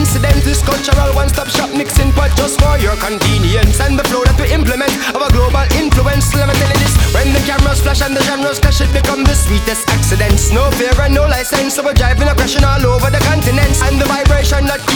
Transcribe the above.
incident. This cultural one-stop shop mixing pot just for your convenience. And the flow that we implement of a global influence. Let me tell you this, when the cameras flash and the genres clash, it become the sweetest accidents. No fear and no license, so we're driving and crashing all over the continents. And the vibration that